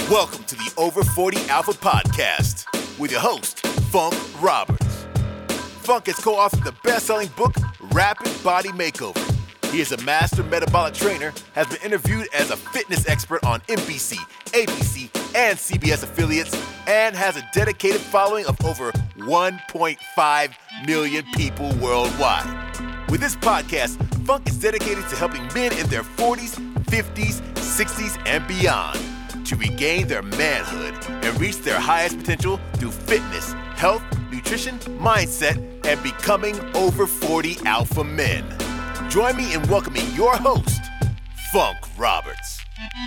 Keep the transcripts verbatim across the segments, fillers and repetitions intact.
Welcome to the Over forty Alpha Podcast with your host, Funk Roberts. Funk has co-authored the best-selling book, Rapid Body Makeover. He is a master metabolic trainer, has been interviewed as a fitness expert on N B C, A B C, and C B S affiliates, and has a dedicated following of over one point five million people worldwide. With this podcast, Funk is dedicated to helping men in their forties, fifties, sixties, and beyond to regain their manhood and reach their highest potential through fitness, health, nutrition, mindset, and becoming over forty alpha men. Join me in welcoming your host, Funk Roberts.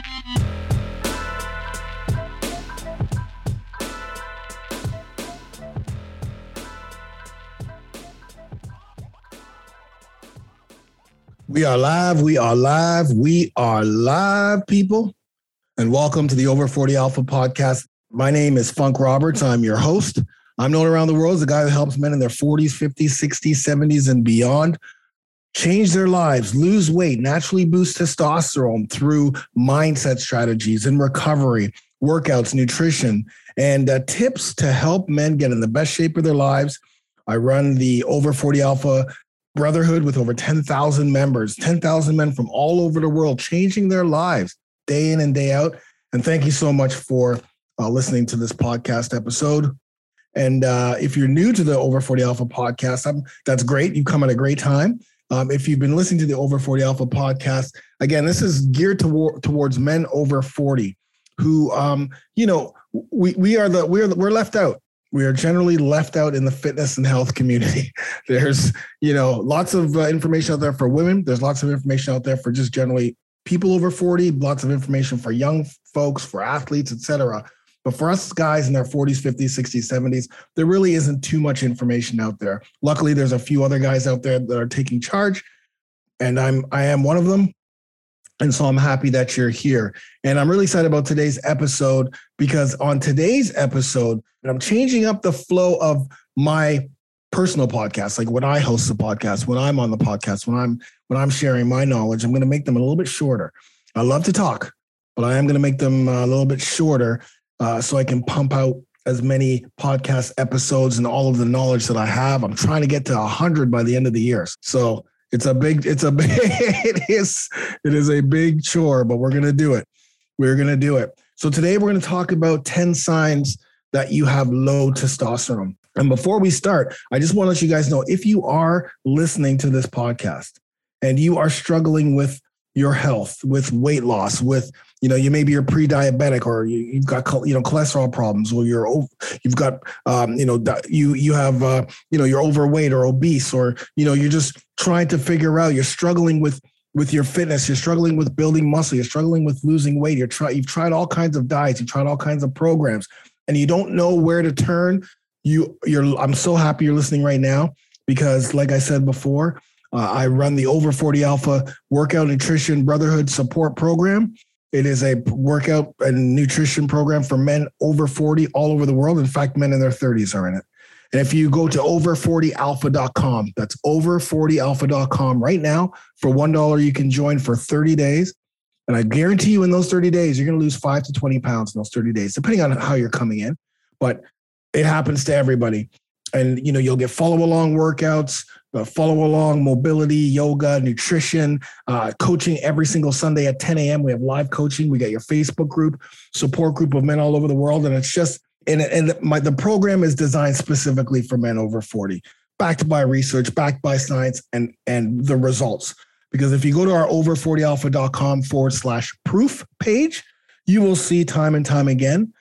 We are live, we are live, we are live, people. And welcome to the Over forty Alpha Podcast. My name is Funk Roberts. I'm your host. I'm known around the world as the guy who helps men in their forties, fifties, sixties, seventies, and beyond change their lives, lose weight, naturally boost testosterone through mindset strategies and recovery, workouts, nutrition, and uh, tips to help men get in the best shape of their lives. I run the Over forty Alpha Brotherhood with over ten thousand members, ten thousand men from all over the world changing their lives day in and day out. And thank you so much for uh, listening to this podcast episode. And uh, if you're new to the Over forty Alpha podcast, I'm, that's great. You come at a great time. Um, if you've been listening to the Over forty Alpha podcast, again, this is geared toward, towards men over forty who, um, you know, we we are the we're we're left out. We are generally left out in the fitness and health community. There's, you know, lots of uh, information out there for women. There's lots of information out there for just generally people over forty, lots of information for young folks, for athletes, et cetera. But for us guys in their forties, fifties, sixties, seventies, there really isn't too much information out there. Luckily, there's a few other guys out there that are taking charge, and I'm I am one of them. And so I'm happy that you're here. And I'm really excited about today's episode because on today's episode, I'm changing up the flow of my personal podcast. Like when I host the podcast, when I'm on the podcast, when I'm when I'm sharing my knowledge, I'm going to make them a little bit shorter. I love to talk, but I am going to make them a little bit shorter uh, so I can pump out as many podcast episodes and all of the knowledge that I have. I'm trying to get to one hundred by the end of the year. So It's a big, it's a big, it is, it is a big chore, but we're going to do it. We're going to do it. So today we're going to talk about ten signs that you have low testosterone. And before we start, I just want to let you guys know, if you are listening to this podcast and you are struggling with your health, with weight loss, with, you know, you maybe you're pre-diabetic or you, you've got, you know, cholesterol problems, or you're, you've got, um, you know, you, you have, uh, you know, you're overweight or obese, or, you know, you're just trying to figure out, you're struggling with, with your fitness, you're struggling with building muscle, you're struggling with losing weight. You're trying, you've tried all kinds of diets, you've tried all kinds of programs, and you don't know where to turn. You, you're, I'm so happy you're listening right now because, like I said before, Uh, I run the Over forty Alpha Workout Nutrition Brotherhood Support Program. It is a workout and nutrition program for men over forty all over the world. In fact, men in their thirties are in it. And if you go to over forty alpha dot com, that's over forty alpha dot com right now, for one dollar, you can join for thirty days. And I guarantee you in those thirty days, you're going to lose five to twenty pounds in those thirty days, depending on how you're coming in. But it happens to everybody. And, you know, you'll get follow along workouts, uh, follow along mobility, yoga, nutrition, uh, coaching every single Sunday at ten a.m. We have live coaching. We got your Facebook group, support group of men all over the world. And it's just, and, and my, the program is designed specifically for men over forty, backed by research, backed by science, and, and the results. Because if you go to our over forty alpha dot com forward slash proof page, you will see time and time again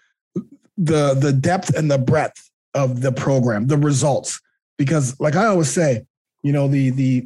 the, the depth and the breadth of the program, the results. Because like I always say, you know, the, the,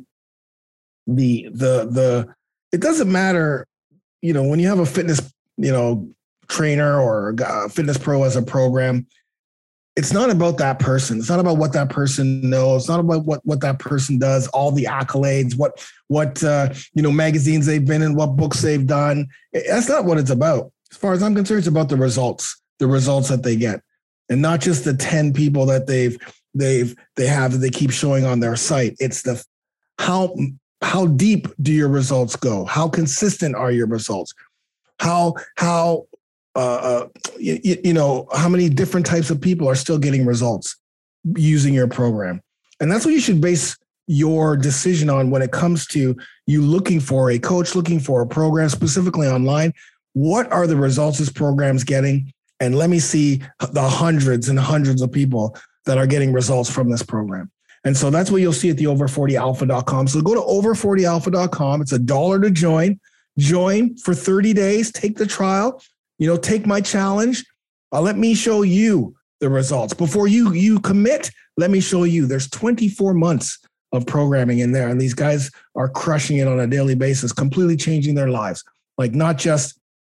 the, the, the, it doesn't matter, you know, when you have a fitness, you know, trainer or a fitness pro as a program, it's not about that person. It's not about what that person knows. It's not about what, what that person does, all the accolades, what, what, uh, you know, magazines they've been in, what books they've done. That's not what it's about. As far as I'm concerned, it's about the results, the results that they get. And not just the ten people that they've they've they have that they keep showing on their site. It's the how how deep do your results go? How consistent are your results? How how uh, uh, you, you know, how many different types of people are still getting results using your program. And that's what you should base your decision on when it comes to you looking for a coach, looking for a program specifically online. What are the results this program's getting? And let me see the hundreds and hundreds of people that are getting results from this program. And so that's what you'll see at the over forty alpha dot com. So go to over forty alpha dot com. It's a dollar to join. Join for thirty days. Take the trial. You know, take my challenge. Uh, let me show you the results. Before you, you commit, let me show you. There's twenty-four months of programming in there. And these guys are crushing it on a daily basis, completely changing their lives. Like not just,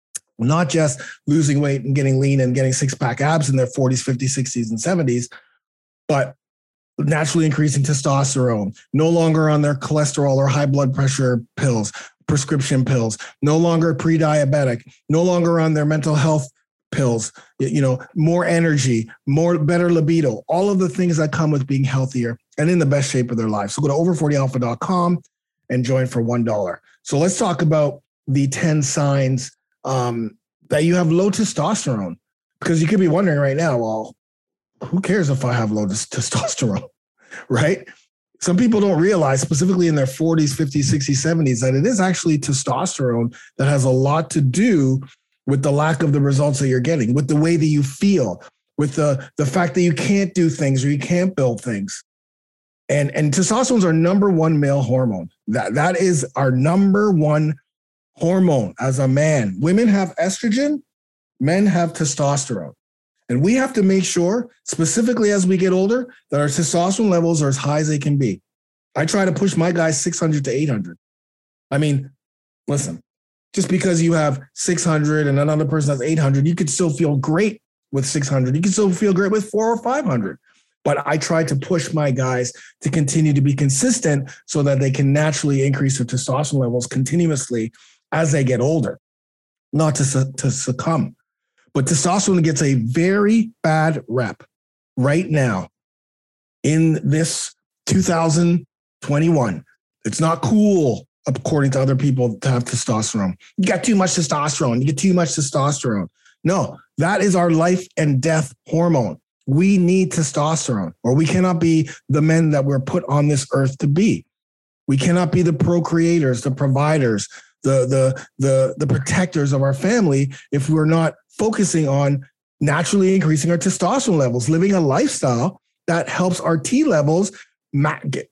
not just losing weight and getting lean and getting six-pack abs in their forties, fifties, sixties, and seventies, but naturally increasing testosterone, no longer on their cholesterol or high blood pressure pills, prescription pills, no longer pre-diabetic, no longer on their mental health pills, you know, more energy, more better libido, all of the things that come with being healthier and in the best shape of their life. So go to over forty alpha dot com and join for one dollar. So let's talk about the ten signs um, that you have low testosterone, because you could be wondering right now, well, who cares if I have low testosterone, right? Some people don't realize, specifically in their forties, fifties, sixties, seventies, that it is actually testosterone that has a lot to do with the lack of the results that you're getting, with the way that you feel, with the, the fact that you can't do things or you can't build things. And, and testosterone is our number one male hormone. That, that is our number one hormone as a man. Women have estrogen, men have testosterone. And we have to make sure, specifically as we get older, that our testosterone levels are as high as they can be. I try to push my guys six hundred to eight hundred. I mean, listen, just because you have six hundred and another person has eight hundred, you could still feel great with six hundred. You can still feel great with four or five hundred. But I try to push my guys to continue to be consistent so that they can naturally increase their testosterone levels continuously as they get older, not to, su- to succumb. But testosterone gets a very bad rep right now in this two thousand twenty-one. It's not cool, according to other people, to have testosterone. You got too much testosterone. You get too much testosterone. No, that is our life and death hormone. We need testosterone, or we cannot be the men that we're put on this earth to be. We cannot be the procreators, the providers, the, the, the, the protectors of our family if we're not focusing on naturally increasing our testosterone levels, living a lifestyle that helps our T levels, get,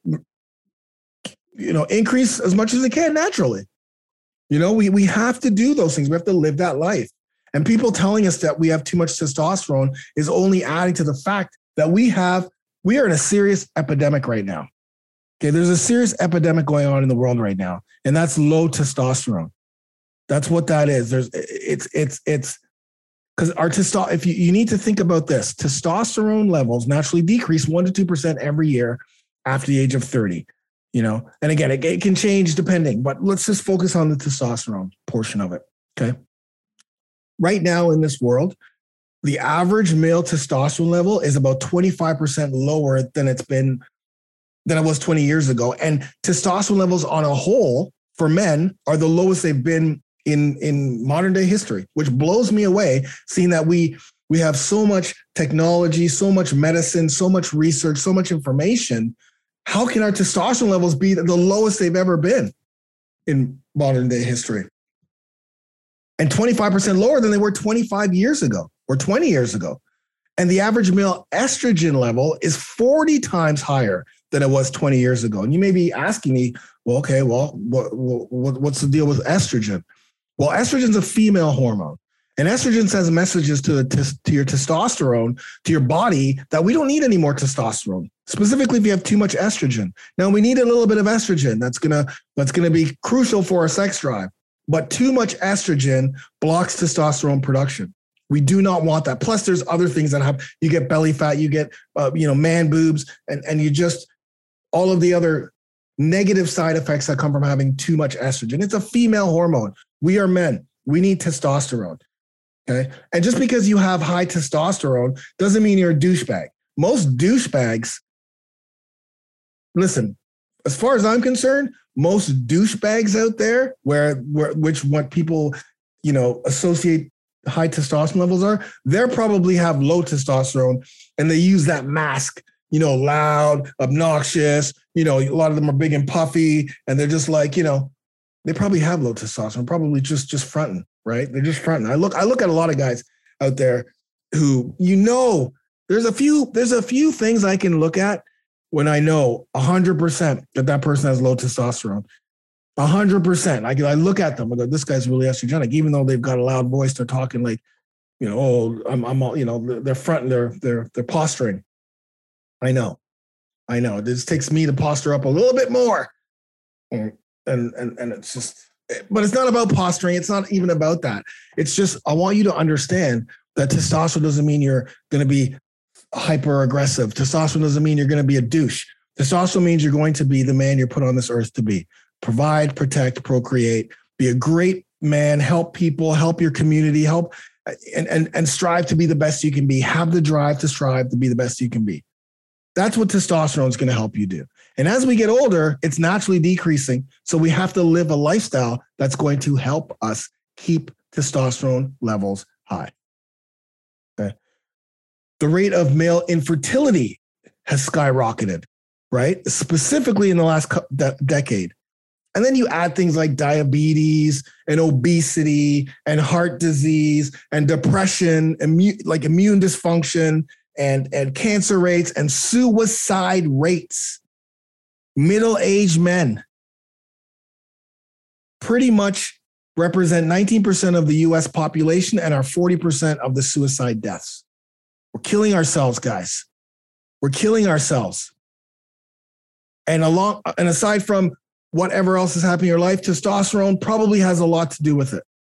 you know, increase as much as they can naturally. You know, we, we have to do those things. We have to live that life. And people telling us that we have too much testosterone is only adding to the fact that we have, we are in a serious epidemic right now. Okay, there's a serious epidemic going on in the world right now, and that's low testosterone. That's what that is. There's, it's, it's, it's, because our testosterone, if you, you need to think about this, testosterone levels naturally decrease one to two percent every year after the age of thirty, you know? And again, it, it can change depending, but let's just focus on the testosterone portion of it, okay? Right now in this world, the average male testosterone level is about twenty-five percent lower than it's been, than it was twenty years ago. And testosterone levels on a whole for men are the lowest they've been in, in modern day history, which blows me away, seeing that we, we have so much technology, so much medicine, so much research, so much information. How can our testosterone levels be the lowest they've ever been in modern day history? And twenty-five percent lower than they were twenty-five years ago or twenty years ago. And the average male estrogen level is forty times higher than it was twenty years ago. And you may be asking me, well, okay, well, what, what, what's the deal with estrogen? Well, estrogen is a female hormone, and estrogen sends messages to, the, to, to your testosterone, to your body, that we don't need any more testosterone, specifically if you have too much estrogen. Now, we need a little bit of estrogen. That's gonna, that's gonna be crucial for our sex drive. But too much estrogen blocks testosterone production. We do not want that. Plus, there's other things that happen. You get belly fat, you get, uh, you know, man boobs, and, and you just, all of the other negative side effects that come from having too much estrogen. It's a female hormone. We are men. We need testosterone. Okay. And just because you have high testosterone doesn't mean you're a douchebag. Most douchebags, listen, as far as I'm concerned, most douchebags out there, where, where which what people, you know, associate high testosterone levels are, they probably have low testosterone and they use that mask, you know, loud, obnoxious, you know, a lot of them are big and puffy and they're just like, you know, they probably have low testosterone, probably just, just fronting, right? They're just fronting. I look, I look at a lot of guys out there who, you know, there's a few, there's a few things I can look at when I know a hundred percent that that person has low testosterone. A hundred percent. I I look at them. I go, this guy's really estrogenic, even though they've got a loud voice. They're talking like, you know, oh, I'm, I'm all, you know, they're fronting, they're, they're, they're posturing. I know, I know. It just takes me to posture up a little bit more, and and and, and it's just. But it's not about posturing. It's not even about that. It's just I want you to understand that testosterone doesn't mean you're going to be hyper aggressive. Testosterone doesn't mean you're going to be a douche. Testosterone means you're going to be the man you're put on this earth to be. Provide, protect, procreate, be a great man, help people, help your community, help and, and, and strive to be the best you can be. Have the drive to strive to be the best you can be. That's what testosterone is going to help you do. And as we get older, it's naturally decreasing. So we have to live a lifestyle that's going to help us keep testosterone levels high. Okay. The rate of male infertility has skyrocketed, right? Specifically in the last de- decade. And then you add things like diabetes and obesity and heart disease and depression, immune, like immune dysfunction and, and cancer rates and suicide rates. Middle-aged men pretty much represent nineteen percent of the U S population and are forty percent of the suicide deaths. We're killing ourselves, guys. We're killing ourselves. And along, and aside from whatever else is happening in your life, testosterone probably has a lot to do with it.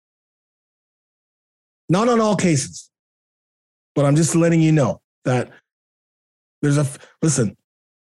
Not on all cases, but I'm just letting you know that there's a, listen,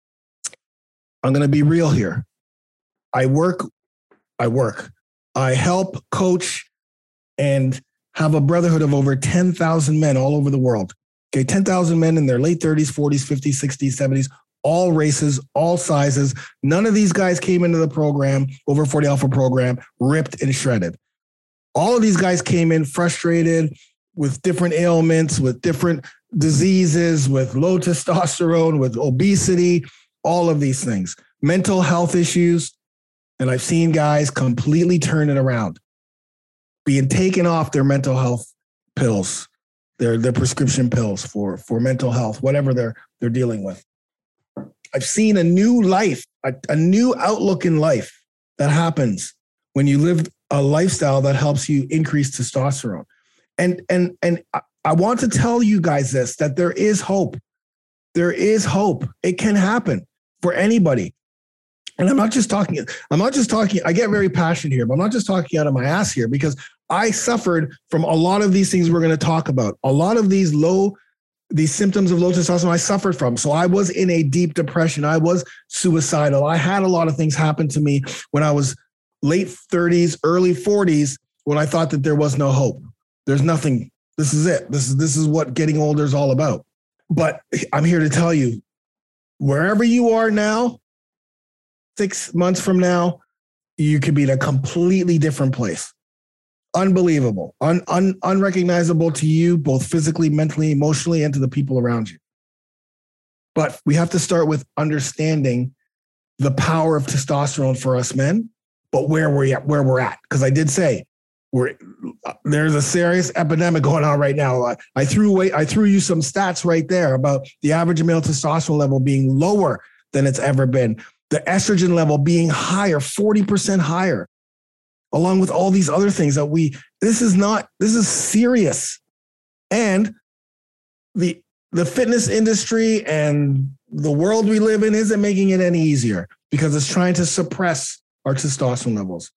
I'm going to be real here. I work, I work, I help coach and have a brotherhood of over ten thousand men all over the world. Okay, ten thousand men in their late thirties, forties, fifties, sixties, seventies, all races, all sizes. None of these guys came into the program, Over forty Alpha program, ripped and shredded. All of these guys came in frustrated with different ailments, with different diseases, with low testosterone, with obesity, all of these things, mental health issues. And I've seen guys completely turn it around, being taken off their mental health pills, their, their prescription pills for, for mental health, whatever they're, they're dealing with. I've seen a new life, a, a new outlook in life that happens when you live a lifestyle that helps you increase testosterone. And, and, and I want to tell you guys this, that there is hope. There is hope. It can happen for anybody. And I'm not just talking, I'm not just talking, I get very passionate here, but I'm not just talking out of my ass here because I suffered from a lot of these things we're going to talk about. A lot of these low These symptoms of low testosterone I suffered from. So I was in a deep depression. I was suicidal. I had a lot of things happen to me when I was late thirties, early forties, when I thought that there was no hope. There's nothing. This is it. This is, this is what getting older is all about. But I'm here to tell you, wherever you are now, six months from now, you could be in a completely different place. Unbelievable, un, un, unrecognizable to you, both physically, mentally, emotionally, and to the people around you. But we have to start with understanding the power of testosterone for us men, but where we're at, where we're at. Because I did say we're there's a serious epidemic going on right now. I, I threw away, I threw you some stats right there about the average male testosterone level being lower than it's ever been, the estrogen level being higher, forty percent higher. Along with all these other things that we, this is not, this is serious. And the, the fitness industry and the world we live in isn't making it any easier because it's trying to suppress our testosterone levels.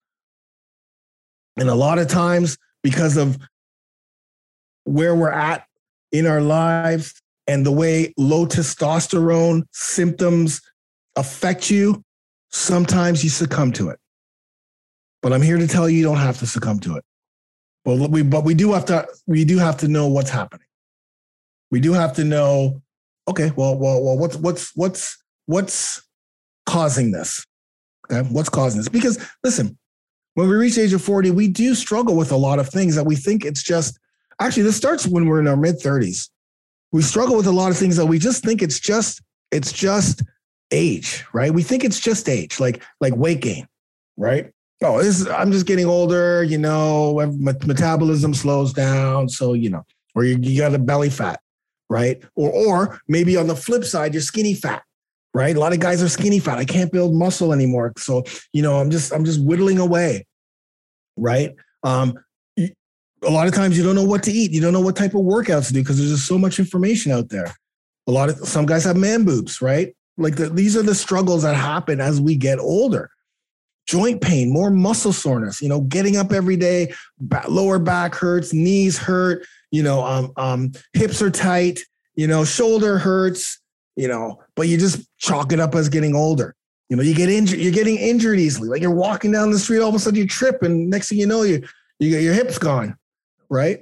And a lot of times because of where we're at in our lives and the way low testosterone symptoms affect you, sometimes you succumb to it. But I'm here to tell you, you don't have to succumb to it. But we, but we do have to, we do have to know what's happening. We do have to know, okay, well, well, well, what's, what's, what's, what's causing this? Okay, what's causing this? Because listen, when we reach the age of forty, we do struggle with a lot of things that we think it's just Actually, this starts when we're in our mid thirties. We struggle with a lot of things that we just think it's just, it's just age, right? We think it's just age, like, like weight gain, right? Oh, this is, I'm just getting older, you know, metabolism slows down. So, you know, or you, you got a belly fat, right? Or, or maybe on the flip side, you're skinny fat, right? A lot of guys are skinny fat. I can't build muscle anymore. So, you know, I'm just, I'm just whittling away, right? Um, a lot of times you don't know what to eat. You don't know what type of workouts to do because there's just so much information out there. A lot of, some guys have man boobs, right? Like the, these are the struggles that happen as we get older. Joint pain, more muscle soreness, you know, getting up every day, back, lower back hurts, knees hurt, you know, um, um, hips are tight, you know, shoulder hurts, you know, but you just chalk it up as getting older. You know, you get injured, you're getting injured easily. Like you're walking down the street, all of a sudden you trip, and next thing you know, you you get your hips gone, right?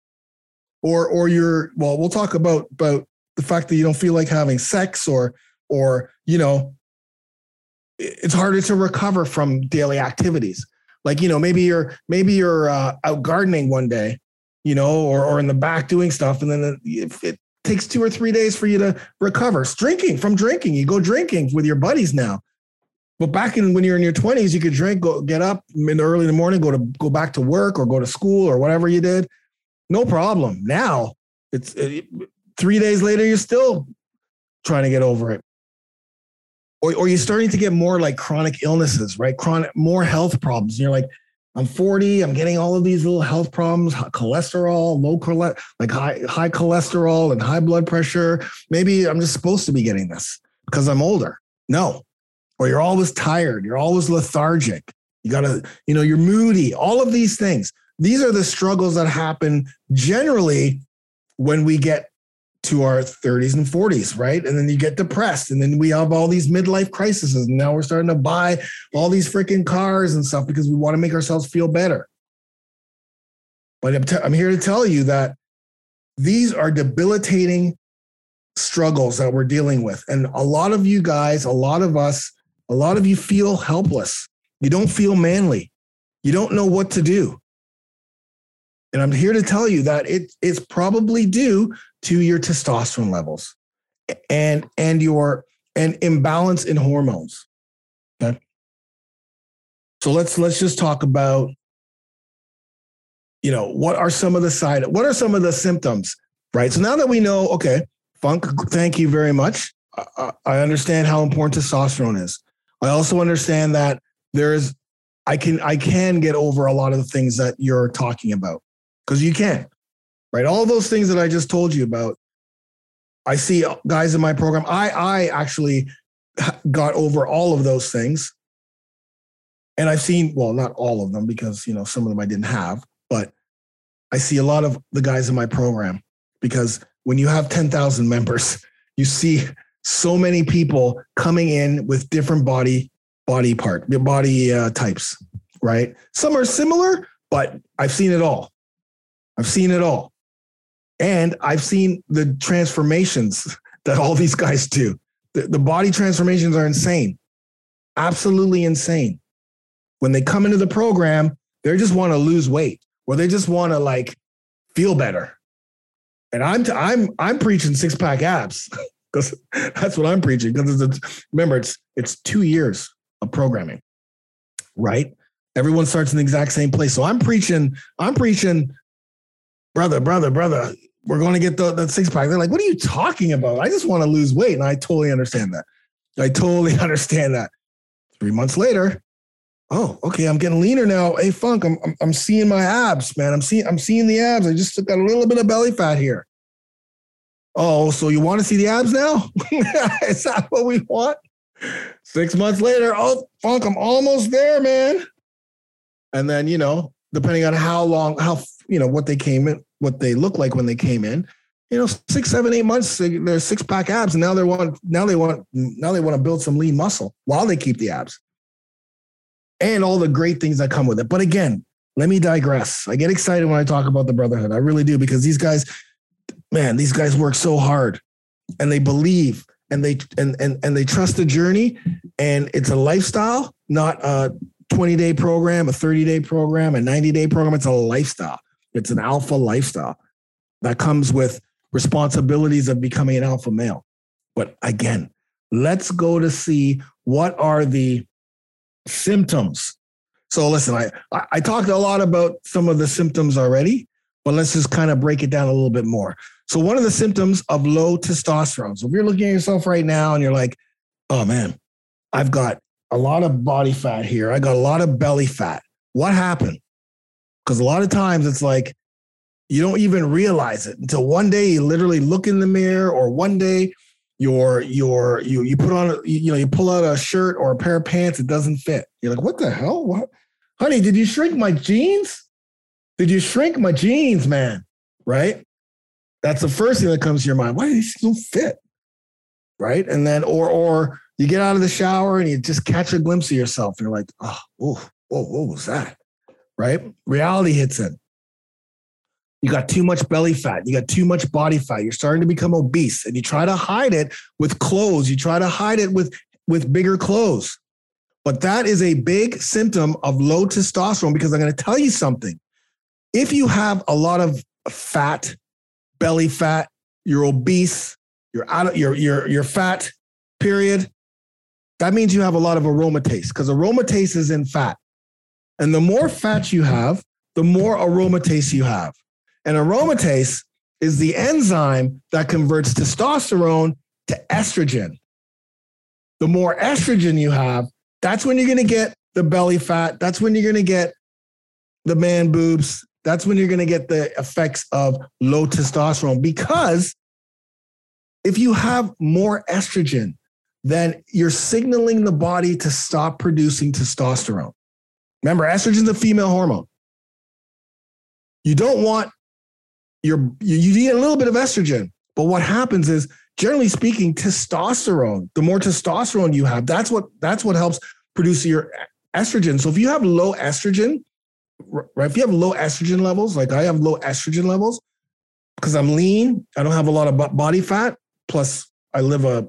Or or you're, well, we'll talk about about the fact that you don't feel like having sex, or or you know, it's harder to recover from daily activities. Like, you know, maybe you're maybe you're uh, out gardening one day, you know, or or in the back doing stuff, and then it, it takes two or three days for you to recover. It's drinking from drinking, you go drinking with your buddies now. But back in when you're in your twenties, you could drink, go get up in the early in the morning, go to go back to work or go to school or whatever you did, no problem. Now it's it, three days later, you're still trying to get over it. Or, or you're starting to get more like chronic illnesses, right? Chronic, more health problems. And you're like, I'm forty, I'm getting all of these little health problems, cholesterol, low cholesterol, like high, high cholesterol and high blood pressure. Maybe I'm just supposed to be getting this because I'm older. No. Or you're always tired. You're always lethargic. You gotta, you know, you're moody. All of these things. These are the struggles that happen generally when we get to our thirties and forties, right? And then you get depressed, and then we have all these midlife crises, and now we're starting to buy all these freaking cars and stuff because we want to make ourselves feel better. But I'm, t- I'm here to tell you that these are debilitating struggles that we're dealing with. And a lot of you guys, a lot of us, a lot of you feel helpless. You don't feel manly. You don't know what to do. And I'm here to tell you that it, it's probably due to your testosterone levels and, and your and imbalance in hormones. Okay. So let's let's just talk about, you know, what are some of the side, what are some of the symptoms, right? So now that we know, okay, Funk, thank you very much. I, I understand how important testosterone is. I also understand that there is, I can I can get over a lot of the things that you're talking about. Because you can, right? All those things that I just told you about, I see guys in my program. I, I actually got over all of those things. And I've seen, well, not all of them because, you know, some of them I didn't have, but I see a lot of the guys in my program because when you have ten thousand members, you see so many people coming in with different body, body part, body uh, types, right? Some are similar, but I've seen it all. I've seen it all. And I've seen the transformations that all these guys do. The, the body transformations are insane. Absolutely insane. When they come into the program, they just want to lose weight or they just want to like feel better. And I'm t- I'm I'm preaching six pack abs because that's what I'm preaching. Because it's, remember, it's it's two years of programming, right? Everyone starts in the exact same place. So I'm preaching. I'm preaching. Brother, brother, brother, we're going to get the, the six pack. They're like, what are you talking about? I just want to lose weight. And I totally understand that. I totally understand that. Three months later, oh, okay, I'm getting leaner now. Hey, Funk, I'm, I'm I'm seeing my abs, man. I'm seeing I'm seeing the abs. I just got a little bit of belly fat here. Oh, so you want to see the abs now? Is that what we want? Six months later, oh, Funk, I'm almost there, man. And then, you know, depending on how long, how, you know, what they came in, what they look like when they came in, you know, six, seven, eight months, they're six pack abs. And now they want, now they want, now they want to build some lean muscle while they keep the abs and all the great things that come with it. But again, let me digress. I get excited when I talk about the brotherhood. I really do, because these guys, man, these guys work so hard and they believe and they, and, and, and they trust the journey, and it's a lifestyle, not a twenty day program, a thirty day program, a ninety day program. It's a lifestyle. It's an alpha lifestyle. That comes with responsibilities of becoming an alpha male. But again, let's go to see what are the symptoms. So listen, I, I talked a lot about some of the symptoms already, but let's just kind of break it down a little bit more. So one of the symptoms of low testosterone. So if you're looking at yourself right now and you're like, oh man, I've got a lot of body fat here. I got a lot of belly fat. What happened? Because a lot of times it's like, you don't even realize it until one day you literally look in the mirror, or one day you're, you're, you, you put on, you know, you pull out a shirt or a pair of pants, it doesn't fit. You're like, what the hell? What? Honey, did you shrink my jeans? Did you shrink my jeans, man? Right? That's the first thing that comes to your mind. Why do these don't fit? Right? And then, or, or you get out of the shower and you just catch a glimpse of yourself and you're like, oh, whoa, whoa, what was that? Right? Reality hits in. You got too much belly fat. You got too much body fat. You're starting to become obese, and you try to hide it with clothes. You try to hide it with, with bigger clothes. But that is a big symptom of low testosterone, because I'm going to tell you something. If you have a lot of fat, belly fat, you're obese, you're out of you're you're you're fat, period. That means you have a lot of aromatase, because aromatase is in fat. And the more fat you have, the more aromatase you have. And aromatase is the enzyme that converts testosterone to estrogen. The more estrogen you have, that's when you're going to get the belly fat. That's when you're going to get the man boobs. That's when you're going to get the effects of low testosterone. Because if you have more estrogen, then you're signaling the body to stop producing testosterone. Remember, estrogen is a female hormone. You don't want your, you, you need a little bit of estrogen. But what happens is, generally speaking, testosterone, the more testosterone you have, that's what, that's what helps produce your estrogen. So if you have low estrogen, right? If you have low estrogen levels, like I have low estrogen levels because I'm lean, I don't have a lot of body fat, plus I live a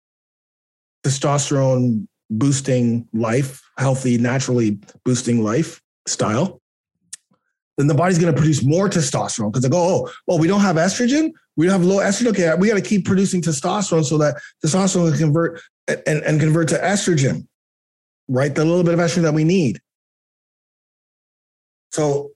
testosterone boosting life, healthy, naturally boosting lifestyle, then the body's going to produce more testosterone, because they go, oh, well, we don't have estrogen. We don't have low estrogen. Okay, we got to keep producing testosterone so that testosterone can convert and, and convert to estrogen, right? The little bit of estrogen that we need. So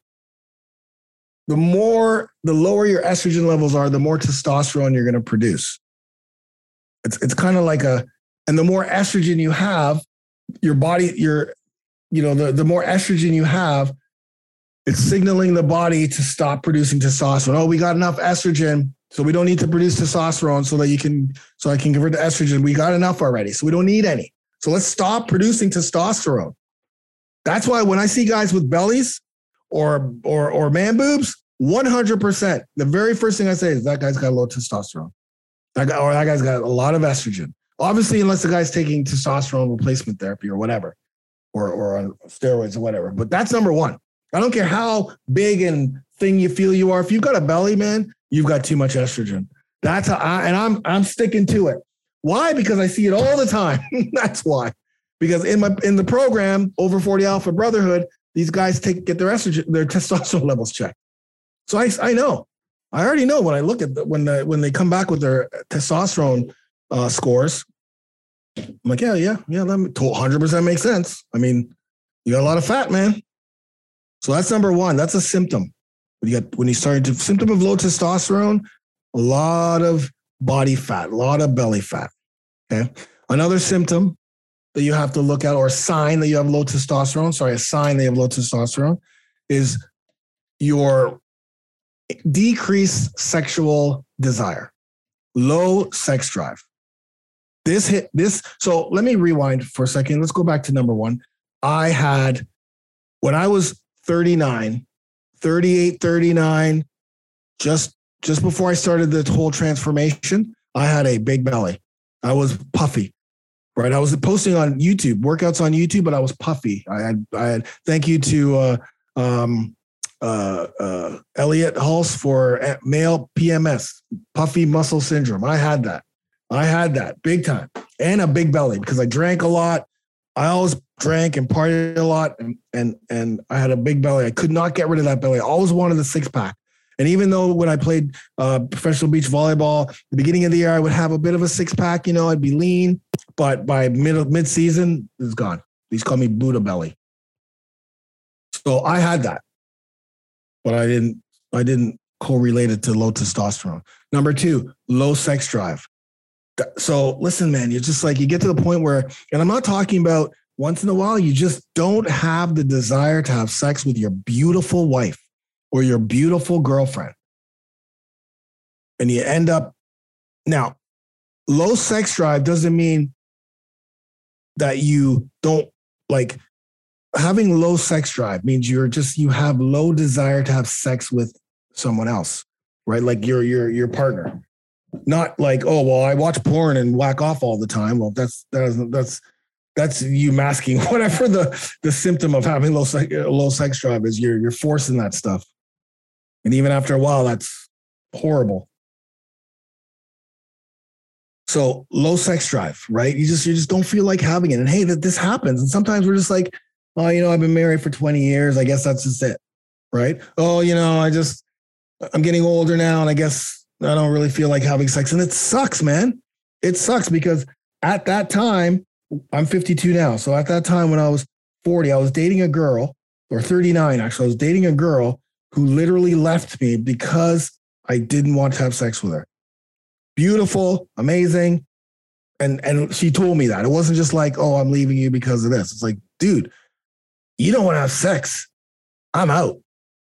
the more, the lower your estrogen levels are, the more testosterone you're going to produce. It's it's kind of like a, and the more estrogen you have, your body, your, you know, the, the more estrogen you have, it's signaling the body to stop producing testosterone. Oh, we got enough estrogen, so we don't need to produce testosterone so that you can, so I can convert to estrogen. We got enough already, so we don't need any. So let's stop producing testosterone. That's why when I see guys with bellies or or or man boobs, one hundred percent, the very first thing I say is that guy's got low testosterone. That guy, or that guy's got a lot of estrogen. Obviously, unless the guy's taking testosterone replacement therapy or whatever, or or on steroids or whatever. But that's number one. I don't care how big and thing you feel you are. If you've got a belly, man, you've got too much estrogen. That's how I, and I'm I'm sticking to it. Why? Because I see it all the time. That's why. Because in my in the program, Over forty Alpha Brotherhood, these guys take get their estrogen, their testosterone levels checked. So I I know. I already know when I look at the, when the, when they come back with their testosterone uh, scores. I'm like, yeah, yeah, yeah, that one hundred percent makes sense. I mean, you got a lot of fat, man. So that's number one. That's a symptom. When you got when you start to symptom of low testosterone, a lot of body fat, a lot of belly fat. Okay. Another symptom that you have to look at, or a sign that you have low testosterone, sorry, a sign that you have low testosterone, is your decreased sexual desire, low sex drive. This hit this. So let me rewind for a second. Let's go back to number one. I had, when I was thirty-nine, thirty-eight, thirty-nine, just, just before I started the whole transformation, I had a big belly. I was puffy, right? I was posting on YouTube, workouts on YouTube, but I was puffy. I had, I had, thank you to uh, um, uh, uh, Elliot Hulse for male P M S, puffy muscle syndrome. I had that. I had that big time, and a big belly because I drank a lot. I always drank and partied a lot, and and and I had a big belly. I could not get rid of that belly. I always wanted the six pack, And even though when I played uh, professional beach volleyball, the beginning of the year, I would have a bit of a six pack, you know, I'd be lean, but by mid mid season, it's gone. These call me Buddha belly. So I had that, but I didn't, I didn't correlate it to low testosterone. Number two, low sex drive. So listen, man, you're just like, you get to the point where, and I'm not talking about once in a while, you just don't have the desire to have sex with your beautiful wife or your beautiful girlfriend. And you end up, now, low sex drive doesn't mean that you don't, like, having low sex drive means you're just, you have low desire to have sex with someone else, right? Like your, your, your partner. Not like, oh, well, I watch porn and whack off all the time. Well, that's, that's, that's, that's you masking whatever the, the symptom of having low, low sex drive is. You're, you're forcing that stuff. And even after a while, that's horrible. So low sex drive, right? You just, you just don't feel like having it. And hey, that this happens. And sometimes we're just like, oh, you know, I've been married for twenty years. I guess that's just it. Right. Oh, you know, I just, I'm getting older now. And I guess I don't really feel like having sex. And it sucks, man. It sucks because at that time, I'm fifty-two now. So at that time when I was forty, I was dating a girl, or thirty-nine, actually. I was dating a girl who literally left me because I didn't want to have sex with her. Beautiful, amazing. And, and she told me that. It wasn't just like, oh, I'm leaving you because of this. It's like, dude, you don't want to have sex. I'm out.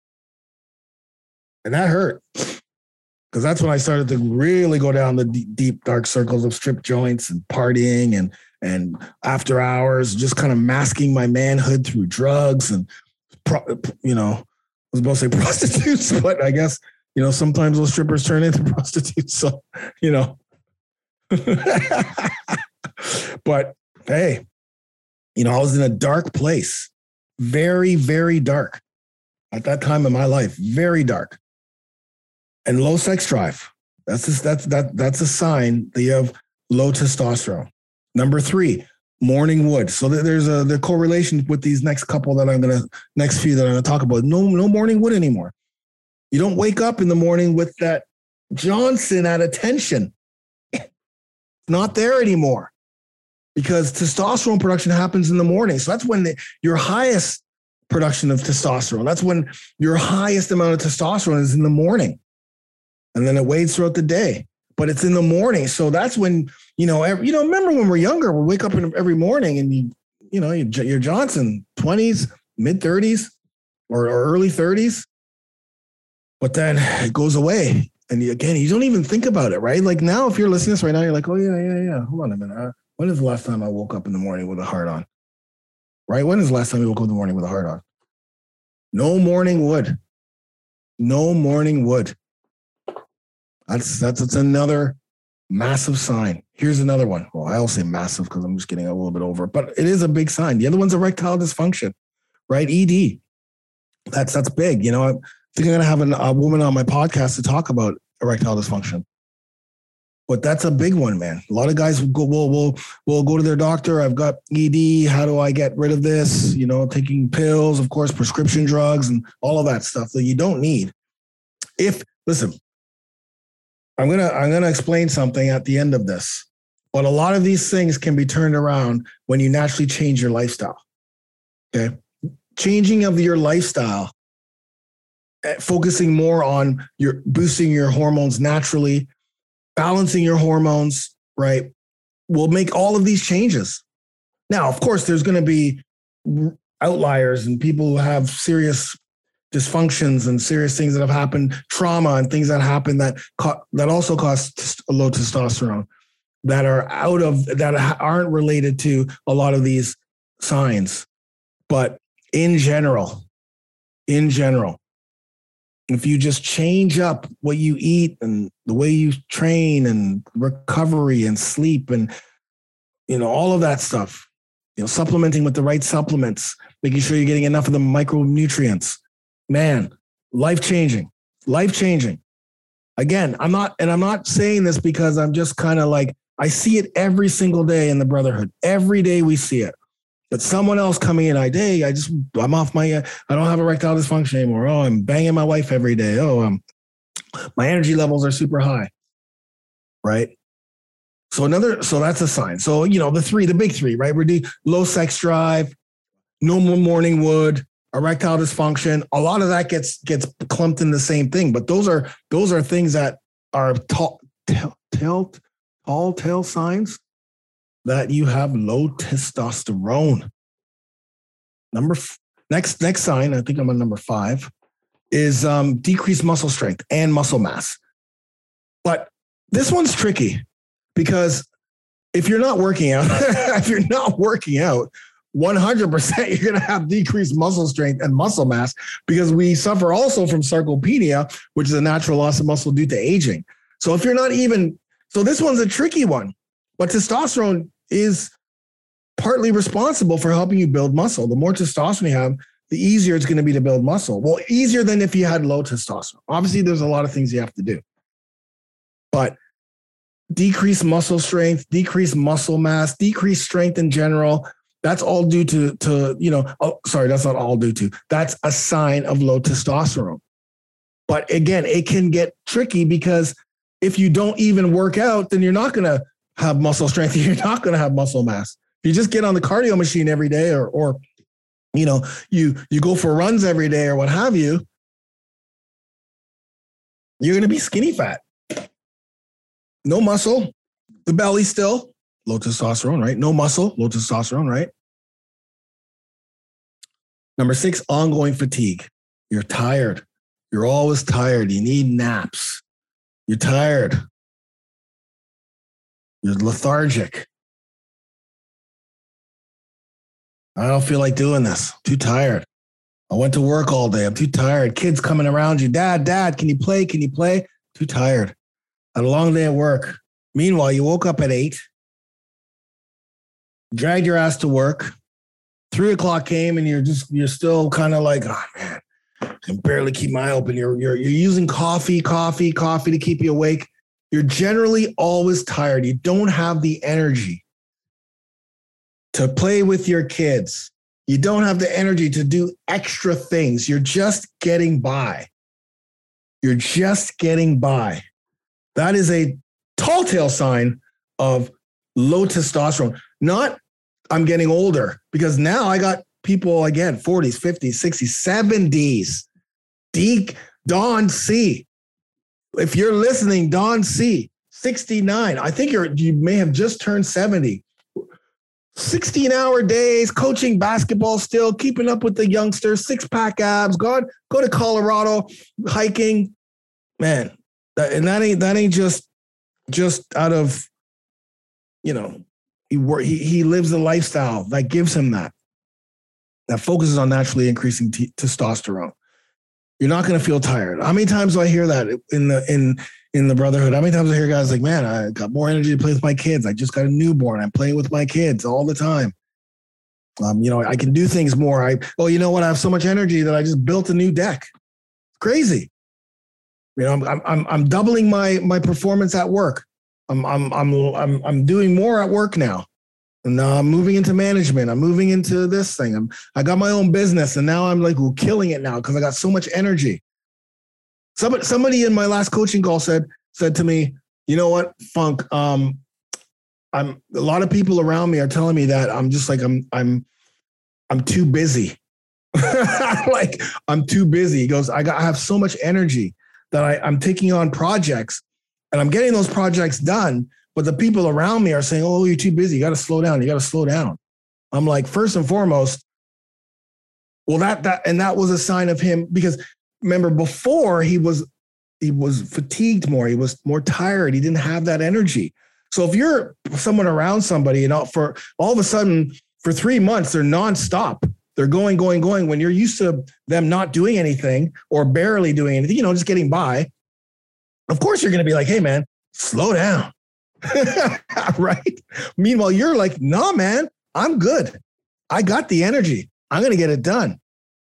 And that hurt. Because that's when I started to really go down the deep, deep, dark circles of strip joints and partying and and after hours, just kind of masking my manhood through drugs and, you know, I was about to say prostitutes, but I guess, you know, sometimes those strippers turn into prostitutes. So, you know, but hey, you know, I was in a dark place, very, very dark at that time in my life, very dark. And low sex drive. That's just, that's that that's a sign that you have low testosterone. Number three, morning wood. So there's a the correlation with these next couple that I'm gonna next few that I'm gonna talk about. No, no morning wood anymore. You don't wake up in the morning with that Johnson at attention. It's not there anymore because testosterone production happens in the morning. So that's when the, your highest production of testosterone. That's when your highest amount of testosterone is in the morning. And then it waits throughout the day, but it's in the morning. So that's when, you know, every, you know, remember when we're younger, we wake up in, every morning and you, you know, you're, you're Johnson, twenties, mid thirties or, or early thirties, but then it goes away. And you, again, you don't even think about it, right? Like now, if you're listening to this right now, you're like, oh yeah, yeah, yeah. Hold on a minute. Uh, when is the last time I woke up in the morning with a heart on? Right? When is the last time you woke up in the morning with a heart on? No morning wood. No morning wood. That's, that's, that's another massive sign. Here's another one. Well, I'll say massive because I'm just getting a little bit over, but it is a big sign. The other one's erectile dysfunction, right? E D. That's, that's big. You know, I think I'm going to have an, a woman on my podcast to talk about erectile dysfunction, but that's a big one, man. A lot of guys will go, will, will, will go to their doctor. I've got E D. How do I get rid of this? You know, taking pills, of course, prescription drugs and all of that stuff that you don't need. If, listen, I'm going to, I'm going to explain something at the end of this, but a lot of these things can be turned around when you naturally change your lifestyle. Okay. Changing of your lifestyle, focusing more on your boosting your hormones naturally, balancing your hormones, right, will make all of these changes. Now, of course, there's going to be outliers and people who have serious dysfunctions and serious things that have happened, trauma and things that happen that co- that also cause t- low testosterone, that are out of, that aren't related to a lot of these signs. But in general, in general, if you just change up what you eat and the way you train and recovery and sleep and, you know, all of that stuff, you know, supplementing with the right supplements, making sure you're getting enough of the micronutrients, man, life-changing, life-changing. Again, I'm not, and I'm not saying this because I'm just kind of like, I see it every single day in the brotherhood. Every day we see it. But someone else coming in, I day, I just, I'm off my, uh, I don't have erectile dysfunction anymore. Oh, I'm banging my wife every day. Oh, I'm, My energy levels are super high, right? So another, so that's a sign. So, you know, the three, the big three, right? We're doing low sex drive, no more morning wood, erectile dysfunction. A lot of that gets gets clumped in the same thing. But those are those are things that are tall, tell, tell, tall tale signs that you have low testosterone. Number f- next next sign, I think I'm on number five, is um, decreased muscle strength and muscle mass. But this one's tricky because if you're not working out, if you're not working out, one hundred percent you're going to have decreased muscle strength and muscle mass because we suffer also from sarcopenia, which is a natural loss of muscle due to aging. So if you're not even, so this one's a tricky one, but testosterone is partly responsible for helping you build muscle. The more testosterone you have, the easier it's going to be to build muscle. Well, easier than if you had low testosterone. Obviously, there's a lot of things you have to do. But decreased muscle strength, decreased muscle mass, decreased strength in general, that's all due to, to you know, oh, sorry, that's not all due to. That's a sign of low testosterone. But again, it can get tricky because if you don't even work out, then you're not going to have muscle strength. You're not going to have muscle mass. If you just get on the cardio machine every day or, or you know, you, you go for runs every day or what have you, you're going to be skinny fat. No muscle, the belly still, low testosterone, right? No muscle, low testosterone, right? Number six, ongoing fatigue. You're tired. You're always tired. You need naps. You're tired. You're lethargic. I don't feel like doing this. Too tired. I went to work all day. I'm too tired. Kids coming around you. Dad, dad, can you play? Can you play? Too tired. Had a long day at work. Meanwhile, you woke up at eight, dragged your ass to work. Three o'clock came and you're just, you're still kind of like, oh man, I can barely keep my eye open. You're, you're, you're using coffee, coffee, coffee to keep you awake. You're generally always tired. You don't have the energy to play with your kids. You don't have the energy to do extra things. You're just getting by. You're just getting by. That is a tall tale sign of low testosterone. Not I'm getting older, because now I got people, again, forties, fifties, sixties, seventies. D, Don C. If you're listening, Don C, sixty-nine. I think you're, you may have just turned seventy. sixteen-hour days, coaching basketball still, keeping up with the youngsters, six-pack abs, go, go to Colorado, hiking. Man, that, and that ain't that ain't just just out of, you know, he he he lives a lifestyle that gives him that. That focuses on naturally increasing t- testosterone. You're not going to feel tired. How many times do I hear that in the in in the brotherhood? How many times I hear guys like, man, I got more energy to play with my kids. I just got a newborn. I'm playing with my kids all the time. Um, you know, I can do things more. I oh, you know what? I have so much energy that I just built a new deck. Crazy. You know, I'm I'm I'm doubling my my performance at work. I'm I'm I'm I'm I'm doing more at work now. And now I'm moving into management. I'm moving into this thing. I'm, I got my own business, and now I'm like, well, killing it now because I got so much energy. Somebody, somebody in my last coaching call said said to me, you know what, Funk, um, I'm a lot of people around me are telling me that I'm just like I'm I'm I'm too busy. Like I'm too busy. He goes, I got I have so much energy that I, I'm taking on projects, and I'm getting those projects done. But the people around me are saying, oh, you're too busy. You got to slow down. You got to slow down. I'm like, first and foremost, well, that, that, and that was a sign of him, because remember before he was, he was fatigued more. He was more tired. He didn't have that energy. So if you're someone around somebody, you know, for all of a sudden for three months, they're nonstop. They're going, going, going. When you're used to them not doing anything or barely doing anything, you know, just getting by. Of course, you're going to be like, hey, man, slow down. Right? Meanwhile, you're like, no, man, I'm good. I got the energy. I'm going to get it done.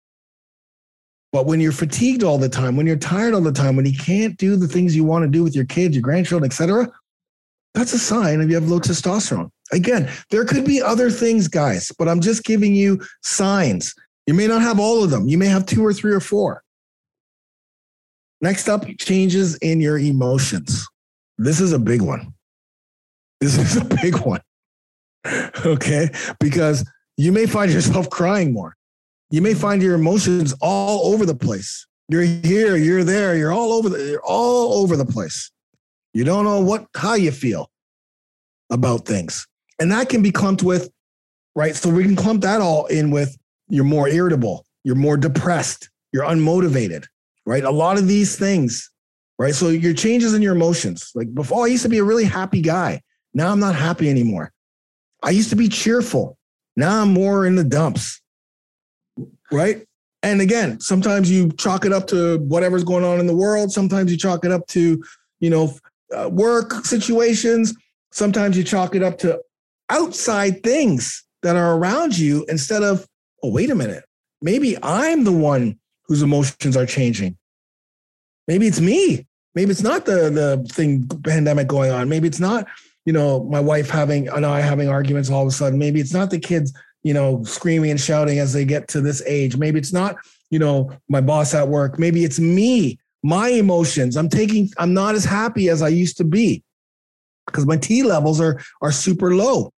But when you're fatigued all the time, when you're tired all the time, when you can't do the things you want to do with your kids, your grandchildren, et cetera, that's a sign of you have low testosterone. Again, there could be other things, guys, but I'm just giving you signs. You may not have all of them. You may have two or three or four. Next up, changes in your emotions. This is a big one. This is a big one. Okay? Because you may find yourself crying more. You may find your emotions all over the place. You're here, you're there, you're all over the, you're all over the place. You don't know what, how you feel about things. And that can be clumped with, right? So we can clump that all in with you're more irritable, you're more depressed, you're unmotivated, right? A lot of these things, right? So your changes in your emotions. Like before, I used to be a really happy guy. Now I'm not happy anymore. I used to be cheerful. Now I'm more in the dumps, right? And again, sometimes you chalk it up to whatever's going on in the world. Sometimes you chalk it up to, you know, uh, work situations. Sometimes you chalk it up to outside things that are around you instead of, oh, wait a minute. Maybe I'm the one whose emotions are changing. Maybe it's me. Maybe it's not the, the thing pandemic going on. Maybe it's not, you know, my wife having and I having arguments all of a sudden. Maybe it's not the kids, you know, screaming and shouting as they get to this age. Maybe it's not, you know, my boss at work. Maybe it's me, my emotions. I'm taking, I'm not as happy as I used to be because my T levels are, are super low.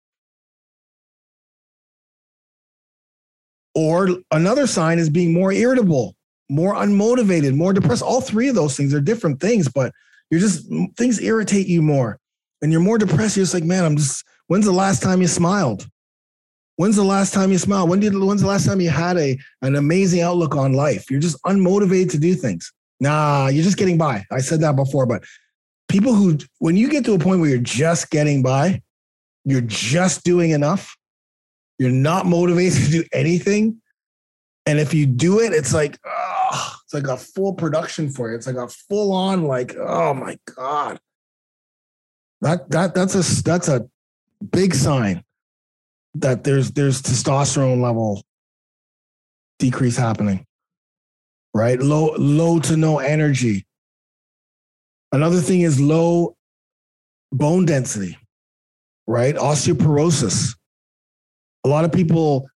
Or another sign is being more irritable, more unmotivated, more depressed. All three of those things are different things, but you're just, things irritate you more and you're more depressed. You're just like, man, I'm just, when's the last time you smiled? When's the last time you smiled? When did, when's the last time you had a, an amazing outlook on life? You're just unmotivated to do things. Nah, you're just getting by. I said that before, but people who, when you get to a point where you're just getting by, you're just doing enough, you're not motivated to do anything. And if you do it, it's like, oh, it's like a full production for you. It's like a full on, like, oh my God. That, that, that's a, that's a big sign that there's, there's testosterone level decrease happening, right? Low, low to no energy. Another thing is low bone density, right? Osteoporosis. A lot of people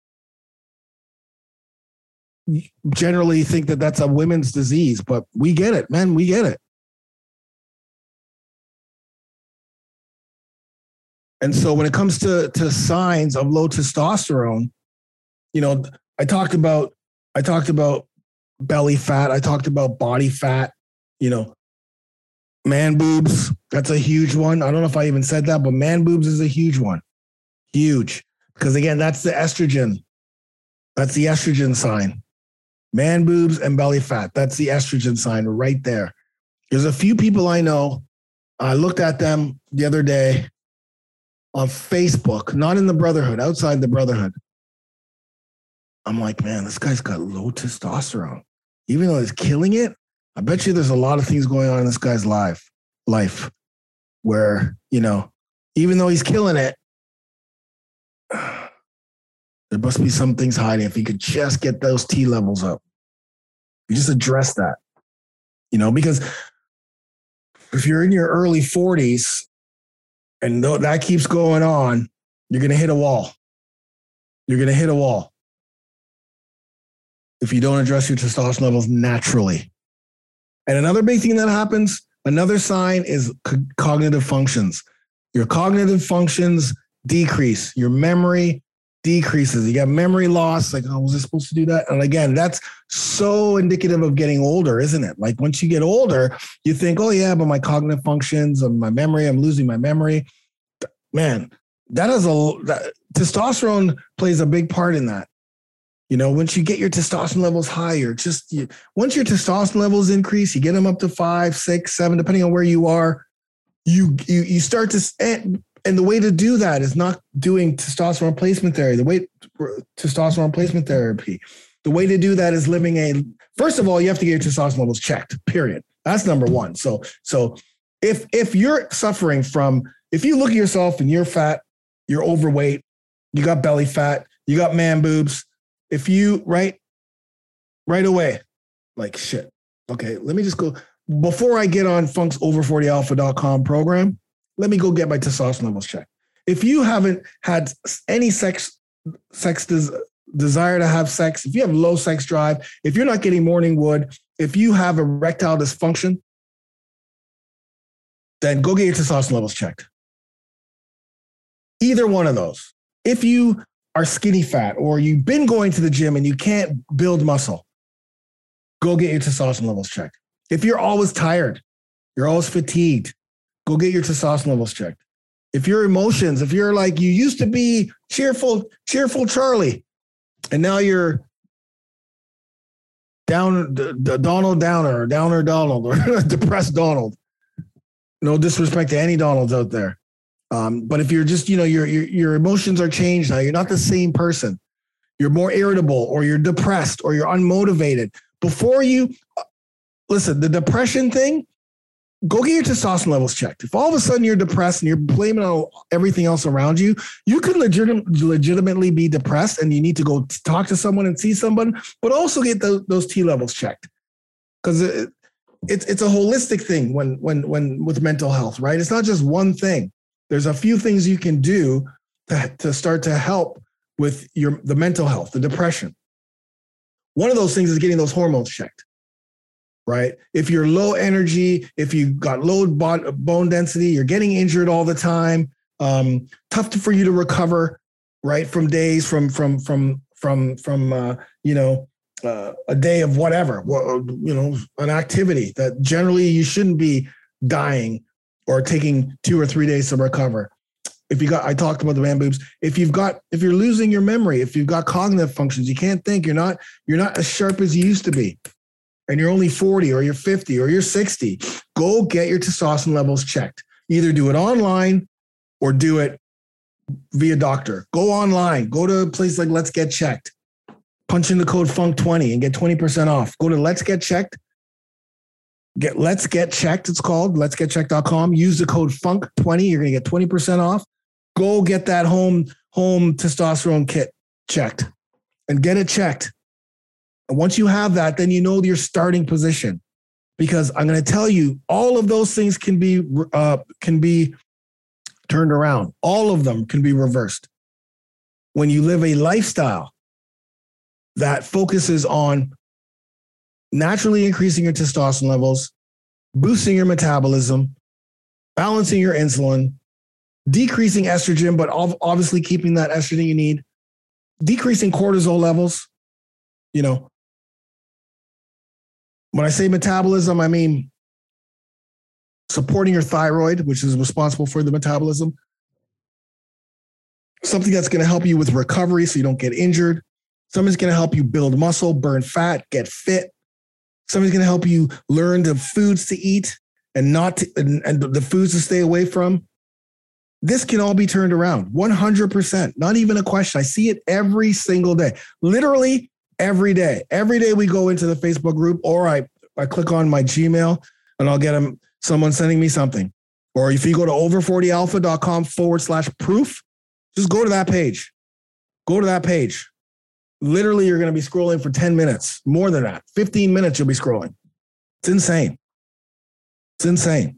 generally think that that's a women's disease, but we get it, man. We get it. And so when it comes to, to signs of low testosterone, you know, I talked about, I talked about belly fat. I talked about body fat, you know, man boobs. That's a huge one. I don't know if I even said that, but man boobs is a huge one. Huge. Because again, that's the estrogen. That's the estrogen sign. Man boobs and belly fat. That's the estrogen sign right there. There's a few people I know. I looked at them the other day on Facebook, not in the Brotherhood, outside the Brotherhood. I'm like, man, this guy's got low testosterone. Even though he's killing it, I bet you there's a lot of things going on in this guy's life, life where, you know, even though he's killing it, there must be some things hiding. If he could just get those T levels up, you just address that, you know, because if you're in your early forties and that keeps going on, you're going to hit a wall. You're going to hit a wall if you don't address your testosterone levels naturally. And another big thing that happens, another sign is co- cognitive functions. Your cognitive functions decrease. Your memory decreases. You got memory loss. Like, oh, was I supposed to do that? And again, that's so indicative of getting older, isn't it? Like once you get older, you think, oh yeah, but my cognitive functions and my memory, I'm losing my memory. Man, that is a, that, testosterone plays a big part in that. You know, once you get your testosterone levels higher, just you, once your testosterone levels increase, you get them up to five, six, seven, depending on where you are, you, you, you start to, and, and the way to do that is not doing testosterone replacement therapy. The way testosterone replacement therapy, the way to do that is living a, first of all, you have to get your testosterone levels checked, period. That's number one. So, so if, if you're suffering from, if you look at yourself and you're fat, you're overweight, you got belly fat, you got man boobs, if you, right, right away, like shit, okay, let me just go, before I get on Funk's over forty alpha dot com program, let me go get my testosterone levels checked. If you haven't had any sex, sex des- desire to have sex, if you have low sex drive, if you're not getting morning wood, if you have erectile dysfunction, then go get your testosterone levels checked. Either one of those. If you are skinny fat or you've been going to the gym and you can't build muscle, go get your testosterone levels checked. If you're always tired, you're always fatigued, go get your testosterone levels checked. If your emotions, if you're like, you used to be cheerful, cheerful Charlie, and now you're down, d- d- Donald Downer, Downer Donald, or depressed Donald. No disrespect to any Donalds out there. Um, but if you're just, you know, your, your, your emotions are changed now, you're not the same person. You're more irritable, or you're depressed, or you're unmotivated. Before you, listen, the depression thing, go get your testosterone levels checked. If all of a sudden you're depressed and you're blaming on everything else around you, you could legit- legitimately be depressed, and you need to go talk to someone and see someone, but also get the, those T levels checked. Because it, it's it's a holistic thing when when when with mental health, right? It's not just one thing. There's a few things you can do to, to start to help with your the mental health, the depression. One of those things is getting those hormones checked, right? If you're low energy, if you got low bone density, you're getting injured all the time, um, tough to, for you to recover, right? From days, from from from from from uh, you know uh, a day of whatever, you know, an activity that generally you shouldn't be dying or taking two or three days to recover. If you got, I talked about the man boobs. If you've got, if you're losing your memory, if you've got cognitive functions, you can't think, you're not, you're not as sharp as you used to be, and you're only forty or you're fifty or you're sixty, go get your testosterone levels checked. Either do it online or do it via doctor. Go online, go to a place like Let's Get Checked, punch in the code funk twenty and get twenty percent off. Go to Let's Get Checked. Get Let's Get Checked, it's called, let's get checked dot com. Use the code funk twenty. You're going to get twenty percent off. Go get that home, home testosterone kit checked and get it checked. And once you have that, then you know your starting position. Because I'm going to tell you, all of those things can be uh, can be turned around. All of them can be reversed. When you live a lifestyle that focuses on naturally increasing your testosterone levels, boosting your metabolism, balancing your insulin, decreasing estrogen, but obviously keeping that estrogen you need, decreasing cortisol levels. You know, when I say metabolism, I mean supporting your thyroid, which is responsible for the metabolism. Something that's going to help you with recovery so you don't get injured. Something's going to help you build muscle, burn fat, get fit. Somebody's going to help you learn the foods to eat and not to, and, and the foods to stay away from. This can all be turned around one hundred percent. Not even a question. I see it every single day, literally every day. Every day we go into the Facebook group, or I, I click on my Gmail and I'll get them, someone sending me something. Or if you go to over forty alpha dot com forward slash proof, just go to that page. Go to that page. Literally, you're going to be scrolling for ten minutes, more than that, fifteen minutes you'll be scrolling. It's insane. It's insane.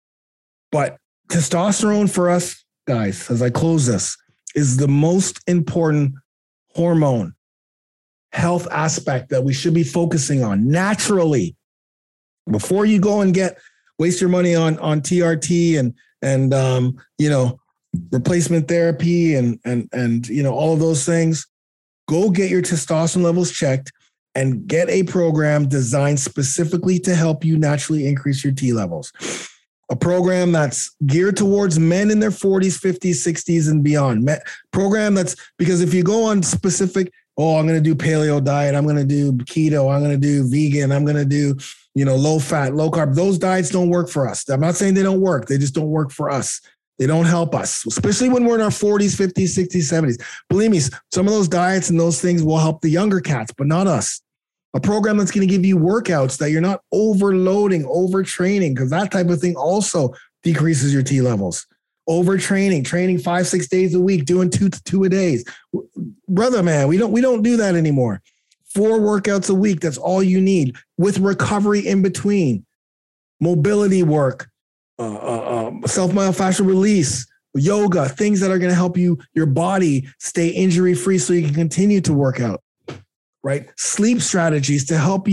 But testosterone for us, guys, as I close this, is the most important hormone health aspect that we should be focusing on naturally. Before you go and get, waste your money on, on T R T and, and um, you know, replacement therapy and, and, and, you know, all of those things. Go get your testosterone levels checked and get a program designed specifically to help you naturally increase your T levels. A program that's geared towards men in their forties, fifties, sixties, and beyond. Me- program that's, because if you go on specific, oh, I'm going to do paleo diet, I'm going to do keto, I'm going to do vegan, I'm going to do, you know, low fat, low carb. Those diets don't work for us. I'm not saying they don't work. They just don't work for us. They don't help us, especially when we're in our forties, fifties, sixties, seventies. Believe me, some of those diets and those things will help the younger cats, but not us. A program that's going to give you workouts that you're not overloading, overtraining, because that type of thing also decreases your T levels. Overtraining, training five, six days a week, doing two to two a days. Brother, man, we don't we don't do that anymore. Four workouts a week, that's all you need, with recovery in between. Mobility work, uh, uh, uh, self-myofascial release, yoga, things that are going to help you, your body stay injury-free so you can continue to work out, right? Sleep strategies to help you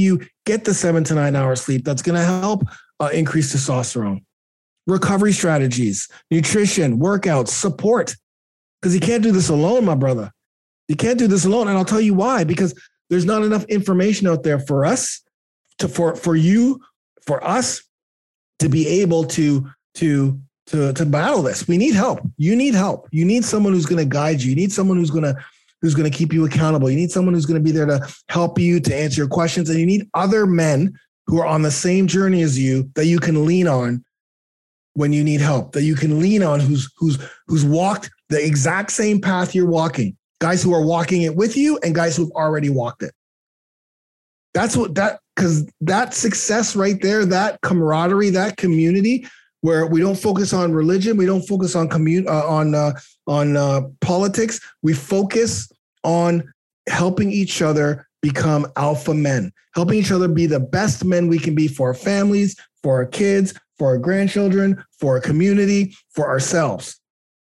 get the seven to nine hours sleep. That's going to help uh, increase testosterone. Recovery strategies, nutrition, workouts, support. Because you can't do this alone, my brother. You can't do this alone. And I'll tell you why, because there's not enough information out there for us to, for, for you, for us to be able to, to, to, to battle this. We need help. You need help. You need someone who's going to guide you. You need someone who's going to, who's going to keep you accountable. You need someone who's going to be there to help you, to answer your questions. And you need other men who are on the same journey as you that you can lean on when you need help, that you can lean on, who's, who's, who's walked the exact same path you're walking. Guys who are walking it with you and guys who've already walked it. That's what that, because that success right there, that camaraderie, that community where we don't focus on religion, we don't focus on commun- uh, on uh, on uh, politics, we focus on helping each other become alpha men, helping each other be the best men we can be for our families, for our kids, for our grandchildren, for our community, for ourselves.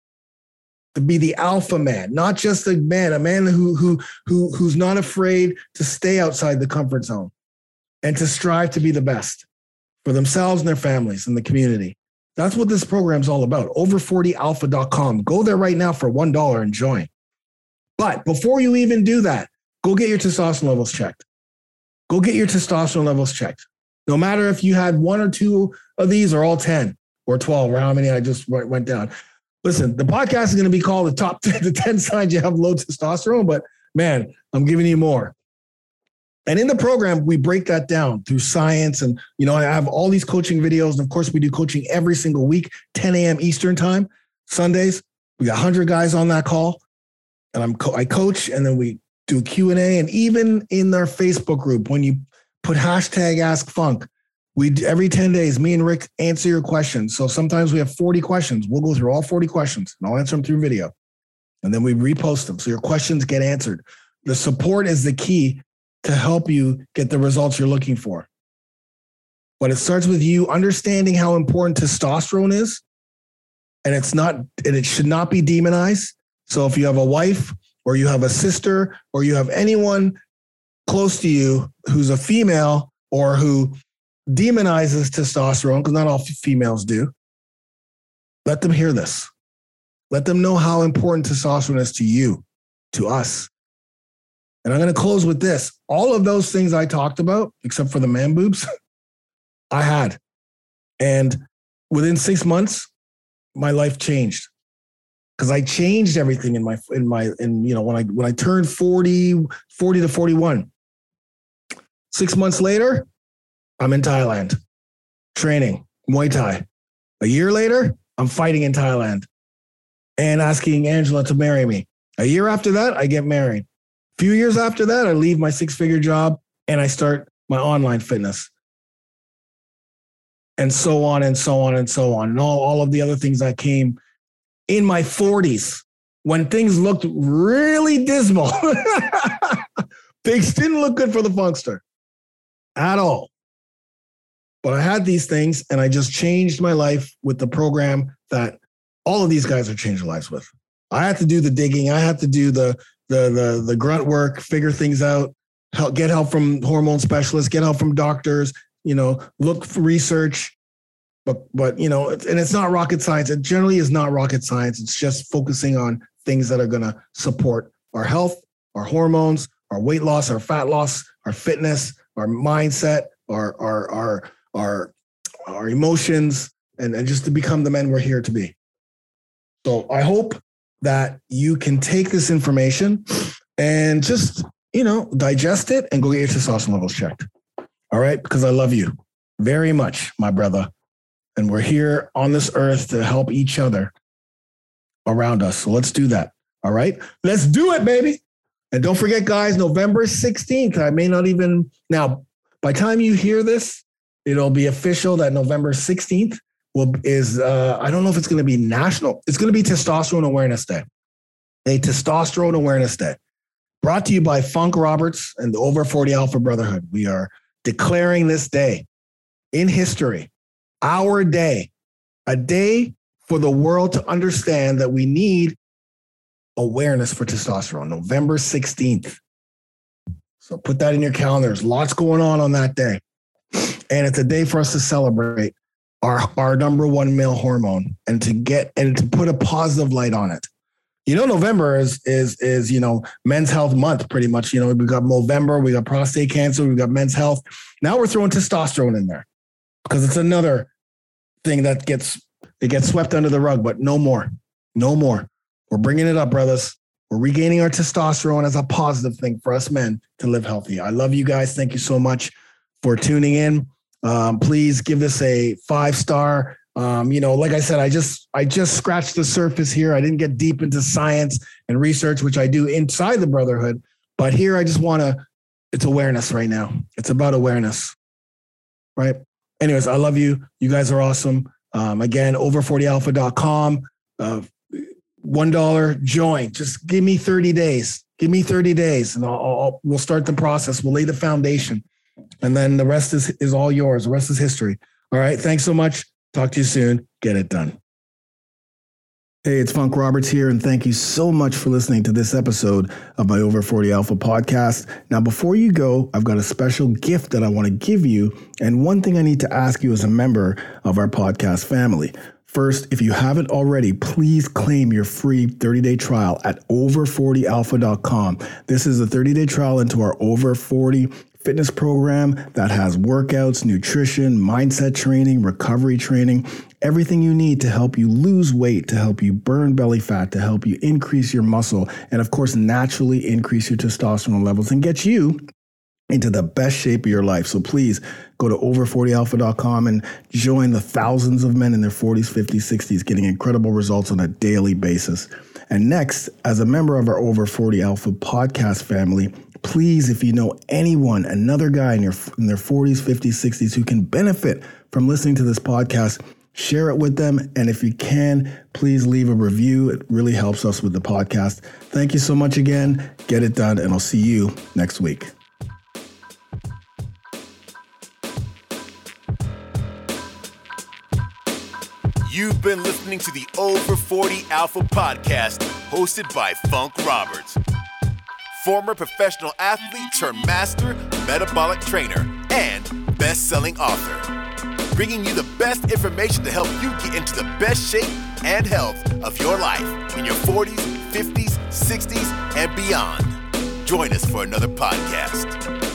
To be the alpha man, not just a man, a man who who who who's not afraid to stay outside the comfort zone and to strive to be the best for themselves and their families and the community. That's what this program's all about. over forty alpha dot com. Go there right now for one dollar and join. But before you even do that, go get your testosterone levels checked. Go get your testosterone levels checked. No matter if you had one or two of these or all ten or twelve or how many I just went down. Listen, the podcast is going to be called the top ten, the ten signs you have low testosterone, but man, I'm giving you more. And in the program, we break that down through science. And, you know, I have all these coaching videos. And of course, we do coaching every single week, ten a.m. Eastern time, Sundays. We got one hundred guys on that call. And I'm co- I coach, and then we do a Q and A. And even in our Facebook group, when you put hashtag Ask Funk, we every ten days, me and Rick answer your questions. So sometimes we have forty questions. We'll go through all forty questions, and I'll answer them through video. And then we repost them. So your questions get answered. The support is the key to help you get the results you're looking for. But it starts with you understanding how important testosterone is. And it's not, and it should not be demonized. So if you have a wife or you have a sister or you have anyone close to you who's a female or who demonizes testosterone, because not all females do, let them hear this. Let them know how important testosterone is to you, to us. And I'm going to close with this. All of those things I talked about, except for the man boobs, I had. And within six months, my life changed. Because I changed everything in my, in my, in, you know, when I, when I turned forty, forty to forty-one, six months later, I'm in Thailand, training Muay Thai. A year later, I'm fighting in Thailand and asking Angela to marry me. A year after that, I get married. A few years after that, I leave my six-figure job and I start my online fitness. And so on and so on and so on. And all, all of the other things that came in my forties when things looked really dismal. Things didn't look good for the Funkster at all. But I had these things and I just changed my life with the program that all of these guys are changing lives with. I had to do the digging. I had to do the the the, the grunt work, figure things out, help, get help from hormone specialists, get help from doctors, you know, look for research. But, but you know, and it's not rocket science. It generally is not rocket science. It's just focusing on things that are going to support our health, our hormones, our weight loss, our fat loss, our fitness, our mindset, our our our our, our emotions, and, and just to become the men we're here to be. So I hope that you can take this information and just, you know, digest it and go get your testosterone levels checked. All right? Because I love you very much, my brother. And we're here on this earth to help each other around us. So let's do that. All right? Let's do it, baby. And don't forget, guys, November sixteenth. I may not even, now, by the time you hear this, it'll be official that November sixteenth will is, uh, I don't know if it's going to be national. It's going to be Testosterone Awareness Day. A Testosterone Awareness Day. Brought to you by Funk Roberts and the Over forty Alpha Brotherhood. We are declaring this day in history. Our day, a day for the world to understand that we need awareness for testosterone, November sixteenth. So put that in your calendars. Lots going on on that day. And it's a day for us to celebrate our, our number one male hormone and to get and to put a positive light on it. You know, November is, is, is, you know, Men's Health Month, pretty much. You know, we got November, we got prostate cancer, we got men's health. Now we're throwing testosterone in there because it's another thing that gets, it gets swept under the rug, but no more, no more. We're bringing it up, brothers. We're regaining our testosterone as a positive thing for us men to live healthy. I love you guys. Thank you so much for tuning in. Um, please give this a five star. Um, you know, like I said, I just I just scratched the surface here. I didn't get deep into science and research, which I do inside the Brotherhood. But here I just want to, it's awareness right now. It's about awareness, right? Anyways, I love you. You guys are awesome. Um, again, over forty alpha dot com. Uh, one dollar join. Just give me thirty days. Give me thirty days and I'll, I'll, we'll start the process. We'll lay the foundation. And then the rest is, is all yours. The rest is history. All right. Thanks so much. Talk to you soon. Get it done. Hey, it's Funk Roberts here, and thank you so much for listening to this episode of my Over forty Alpha podcast. Now, before you go, I've got a special gift that I want to give you, and one thing I need to ask you as a member of our podcast family. First, if you haven't already, please claim your free thirty-day trial at over forty alpha dot com. This is a thirty-day trial into our Over forty fitness program that has workouts, nutrition, mindset training, recovery training, everything you need to help you lose weight, to help you burn belly fat, to help you increase your muscle, and of course, naturally increase your testosterone levels and get you into the best shape of your life. So please go to over forty alpha dot com and join the thousands of men in their forties, fifties, sixties getting incredible results on a daily basis. And next, as a member of our Over forty Alpha podcast family, please, if you know anyone, another guy in, your, in their forties, fifties, sixties who can benefit from listening to this podcast, share it with them. And if you can, please leave a review. It really helps us with the podcast. Thank you so much again. Get it done, and I'll see you next week. You've been listening to the Over forty Alpha podcast, hosted by Funk Roberts, former professional athlete turned master metabolic trainer and best-selling author, bringing you the best information to help you get into the best shape and health of your life in your forties, fifties, sixties, and beyond. Join us for another podcast.